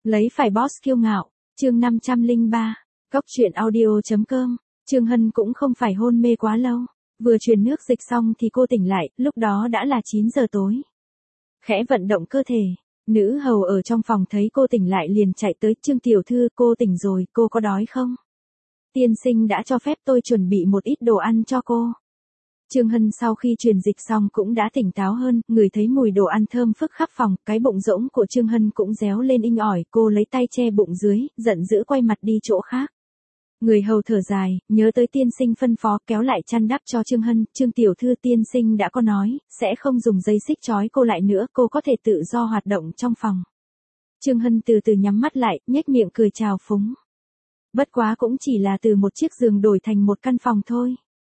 Lấy phải boss kiêu ngạo, chương 503, Cốc truyện audio.com, Trương Hân cũng không phải hôn mê quá lâu. Vừa truyền nước dịch xong thì cô tỉnh lại, lúc đó đã là 9 giờ tối. Khẽ vận động cơ thể, nữ hầu ở trong phòng thấy cô tỉnh lại liền chạy tới, Trương tiểu thư, cô tỉnh rồi, cô có đói không? Tiên sinh đã cho phép tôi chuẩn bị một ít đồ ăn cho cô. Trương Hân sau khi truyền dịch xong cũng đã tỉnh táo hơn, ngửi thấy mùi đồ ăn thơm phức khắp phòng, cái bụng rỗng của Trương Hân cũng réo lên inh ỏi, cô lấy tay che bụng dưới, giận dữ quay mặt đi chỗ khác. Người hầu thở dài, nhớ tới tiên sinh phân phó, kéo lại chăn đắp cho Trương Hân, Trương tiểu thư, tiên sinh đã có nói, sẽ không dùng dây xích trói cô lại nữa, cô có thể tự do hoạt động trong phòng. Trương Hân từ từ nhắm mắt lại, nhếch miệng cười chào phúng. Bất quá cũng chỉ là từ một chiếc giường đổi thành một căn phòng thôi.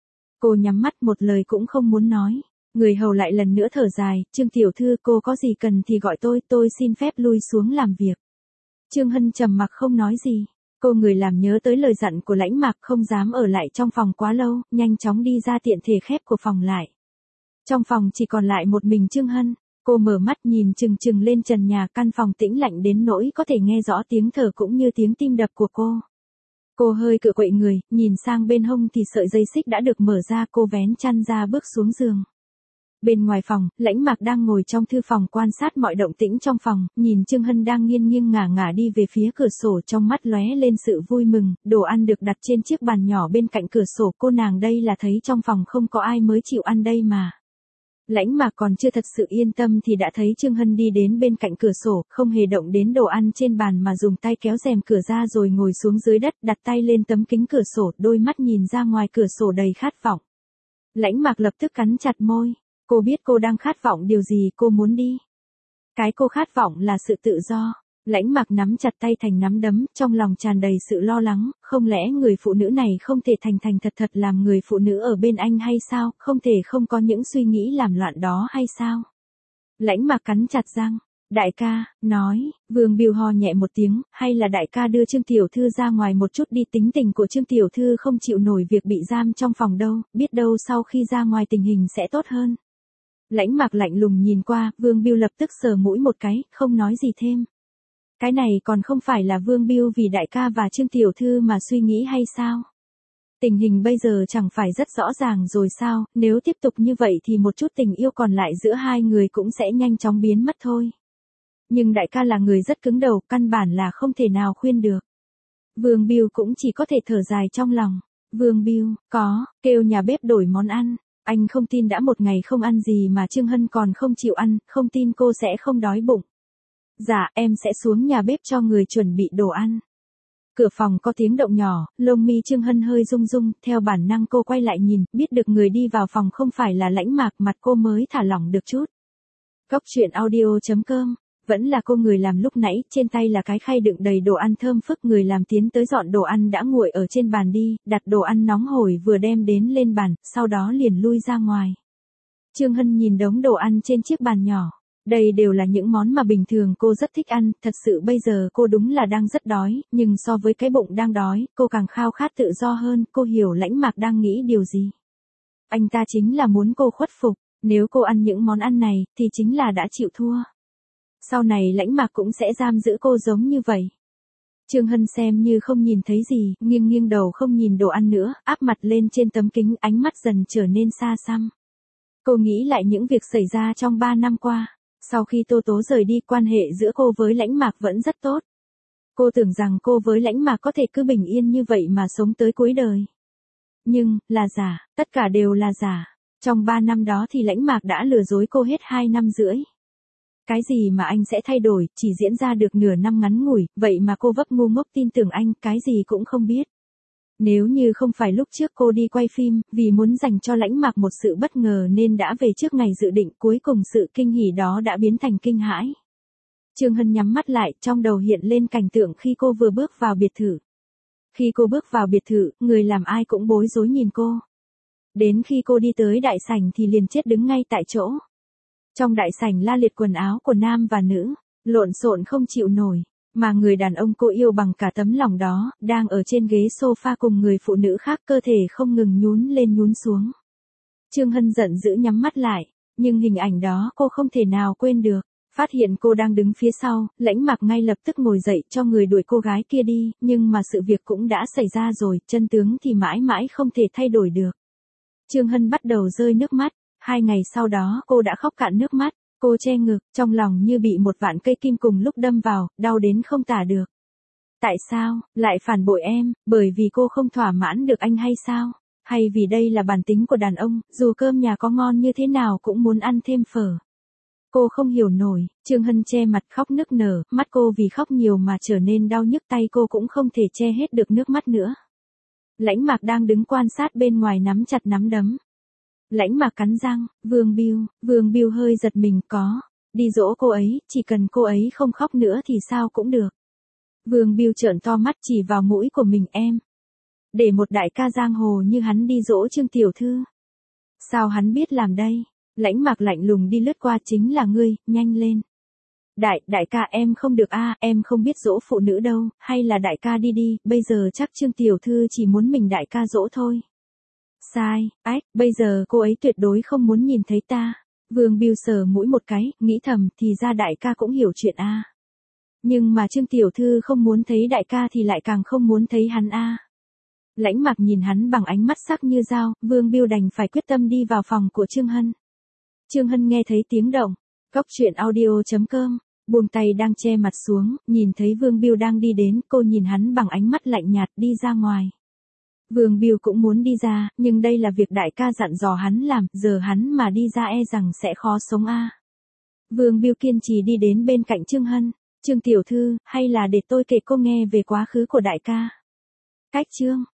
Cô nhắm mắt một lời cũng không muốn nói. Người hầu lại lần nữa thở dài, Trương tiểu thư, cô có gì cần thì gọi tôi xin phép lui xuống làm việc. Trương Hân trầm mặc không nói gì. Cô người làm nhớ tới lời dặn của Lãnh Mạc, không dám ở lại trong phòng quá lâu, nhanh chóng đi ra tiện thể khép của phòng lại. Trong phòng chỉ còn lại một mình Trương Hân. Cô mở mắt nhìn chừng chừng lên trần nhà, căn phòng tĩnh lạnh đến nỗi có thể nghe rõ tiếng thở cũng như tiếng tim đập của cô. Cô hơi cựa quậy người, nhìn sang bên hông thì sợi dây xích đã được mở ra, cô vén chăn ra bước xuống giường. Bên ngoài phòng, Lãnh Mạc đang ngồi trong thư phòng quan sát mọi động tĩnh trong phòng, nhìn Trương Hân đang nghiêng nghiêng ngả ngả đi về phía cửa sổ, trong mắt lóe lên sự vui mừng, đồ ăn được đặt trên chiếc bàn nhỏ bên cạnh cửa sổ, cô nàng đây là thấy trong phòng không có ai mới chịu ăn đây mà. Lãnh Mạc còn chưa thật sự yên tâm thì đã thấy Trương Hân đi đến bên cạnh cửa sổ, không hề động đến đồ ăn trên bàn mà dùng tay kéo rèm cửa ra rồi ngồi xuống dưới đất, đặt tay lên tấm kính cửa sổ, đôi mắt nhìn ra ngoài cửa sổ đầy khát vọng. Lãnh Mạc lập tức cắn chặt môi. Cô biết cô đang khát vọng điều gì, cô muốn đi. Cái cô khát vọng là sự tự do. Lãnh Mạc nắm chặt tay thành nắm đấm, trong lòng tràn đầy sự lo lắng, không lẽ người phụ nữ này không thể thành thành thật thật làm người phụ nữ ở bên anh hay sao, không thể không có những suy nghĩ làm loạn đó hay sao? Lãnh Mạc cắn chặt răng, đại ca, nói, Vương Biêu ho nhẹ một tiếng, hay là đại ca đưa Trương tiểu thư ra ngoài một chút đi, tính tình của Trương tiểu thư không chịu nổi việc bị giam trong phòng đâu, biết đâu sau khi ra ngoài tình hình sẽ tốt hơn. Lãnh Mạc lạnh lùng nhìn qua, Vương Biêu lập tức sờ mũi một cái, không nói gì thêm. Cái này còn không phải là Vương Biêu vì đại ca và Trương tiểu thư mà suy nghĩ hay sao? Tình hình bây giờ chẳng phải rất rõ ràng rồi sao, nếu tiếp tục như vậy thì một chút tình yêu còn lại giữa hai người cũng sẽ nhanh chóng biến mất thôi. Nhưng đại ca là người rất cứng đầu, căn bản là không thể nào khuyên được. Vương Biêu cũng chỉ có thể thở dài trong lòng. Vương Biêu, kêu nhà bếp đổi món ăn. Anh không tin đã một ngày không ăn gì mà Trương Hân còn không chịu ăn, không tin cô sẽ không đói bụng. Dạ, em sẽ xuống nhà bếp cho người chuẩn bị đồ ăn. Cửa phòng có tiếng động nhỏ, lông mi Trương Hân hơi rung rung, theo bản năng cô quay lại nhìn, biết được người đi vào phòng không phải là Lãnh Mạc, mặt cô mới thả lỏng được chút. Cốc truyện audio.com, vẫn là cô người làm lúc nãy, trên tay là cái khay đựng đầy đồ ăn thơm phức, người làm tiến tới dọn đồ ăn đã nguội ở trên bàn đi, đặt đồ ăn nóng hổi vừa đem đến lên bàn, sau đó liền lui ra ngoài. Trương Hân nhìn đống đồ ăn trên chiếc bàn nhỏ. Đây đều là những món mà bình thường cô rất thích ăn, thật sự bây giờ cô đúng là đang rất đói, nhưng so với cái bụng đang đói, cô càng khao khát tự do hơn, cô hiểu Lãnh Mạc đang nghĩ điều gì. Anh ta chính là muốn cô khuất phục, nếu cô ăn những món ăn này, thì chính là đã chịu thua. Sau này Lãnh Mạc cũng sẽ giam giữ cô giống như vậy. Trương Hân xem như không nhìn thấy gì, nghiêng nghiêng đầu không nhìn đồ ăn nữa, áp mặt lên trên tấm kính, ánh mắt dần trở nên xa xăm. Cô nghĩ lại những việc xảy ra trong 3 năm qua. Sau khi Tô Tố rời đi, quan hệ giữa cô với Lãnh Mạc vẫn rất tốt. Cô tưởng rằng cô với Lãnh Mạc có thể cứ bình yên như vậy mà sống tới cuối đời. Nhưng, là giả, tất cả đều là giả. Trong 3 năm đó thì Lãnh Mạc đã lừa dối cô hết 2 năm rưỡi. Cái gì mà anh sẽ thay đổi, chỉ diễn ra được nửa năm ngắn ngủi, vậy mà cô vấp ngu ngốc tin tưởng anh, cái gì cũng không biết. Nếu như không phải lúc trước cô đi quay phim, vì muốn dành cho Lãnh Mạc một sự bất ngờ nên đã về trước ngày dự định, cuối cùng sự kinh hỉ đó đã biến thành kinh hãi. Trương Hân nhắm mắt lại, trong đầu hiện lên cảnh tượng khi cô vừa bước vào biệt thự. Khi cô bước vào biệt thự, người làm ai cũng bối rối nhìn cô. Đến khi cô đi tới đại sảnh thì liền chết đứng ngay tại chỗ. Trong đại sảnh la liệt quần áo của nam và nữ, lộn xộn không chịu nổi. Mà người đàn ông cô yêu bằng cả tấm lòng đó, đang ở trên ghế sofa cùng người phụ nữ khác, cơ thể không ngừng nhún lên nhún xuống. Trương Hân giận dữ nhắm mắt lại, nhưng hình ảnh đó cô không thể nào quên được. Phát hiện cô đang đứng phía sau, Lãnh Mặc ngay lập tức ngồi dậy cho người đuổi cô gái kia đi, nhưng mà sự việc cũng đã xảy ra rồi, chân tướng thì mãi mãi không thể thay đổi được. Trương Hân bắt đầu rơi nước mắt, 2 ngày sau đó cô đã khóc cạn nước mắt, cô che ngực, trong lòng như bị một vạn cây kim cùng lúc đâm vào, đau đến không tả được. Tại sao, lại phản bội em, bởi vì cô không thỏa mãn được anh hay sao? Hay vì đây là bản tính của đàn ông, dù cơm nhà có ngon như thế nào cũng muốn ăn thêm phở. Cô không hiểu nổi, Trương Hân che mặt khóc nức nở, mắt cô vì khóc nhiều mà trở nên đau nhức, tay cô cũng không thể che hết được nước mắt nữa. Lãnh Mặc đang đứng quan sát bên ngoài nắm chặt nắm đấm. Lãnh Mặc cắn răng, Vương Biêu hơi giật mình, có, đi dỗ cô ấy, chỉ cần cô ấy không khóc nữa thì sao cũng được. Vương Biêu trợn to mắt chỉ vào mũi của mình, em. Để một đại ca giang hồ như hắn đi dỗ Trương tiểu thư. Sao hắn biết làm đây? Lãnh Mặc lạnh lùng đi lướt qua, chính là ngươi, nhanh lên. Đại ca em không được a, em không biết dỗ phụ nữ đâu, hay là đại ca đi đi, bây giờ chắc Trương tiểu thư chỉ muốn mình đại ca dỗ thôi. Sai, bây giờ cô ấy tuyệt đối không muốn nhìn thấy ta. Vương Biêu sờ mũi một cái, nghĩ thầm, thì ra đại ca cũng hiểu chuyện a. Nhưng mà Trương tiểu thư không muốn thấy đại ca thì lại càng không muốn thấy hắn a. Lãnh Mặc nhìn hắn bằng ánh mắt sắc như dao, Vương Biêu đành phải quyết tâm đi vào phòng của Trương Hân. Trương Hân nghe thấy tiếng động, Cóc Truyện Audio.com, buông tay đang che mặt xuống, nhìn thấy Vương Biêu đang đi đến, cô nhìn hắn bằng ánh mắt lạnh nhạt, đi ra ngoài. Vương Biêu cũng muốn đi ra, nhưng đây là việc đại ca dặn dò hắn làm, giờ hắn mà đi ra e rằng sẽ khó sống a. Vương Biêu kiên trì đi đến bên cạnh Trương Hân, Trương tiểu thư, hay là để tôi kể cô nghe về quá khứ của đại ca. Cách chương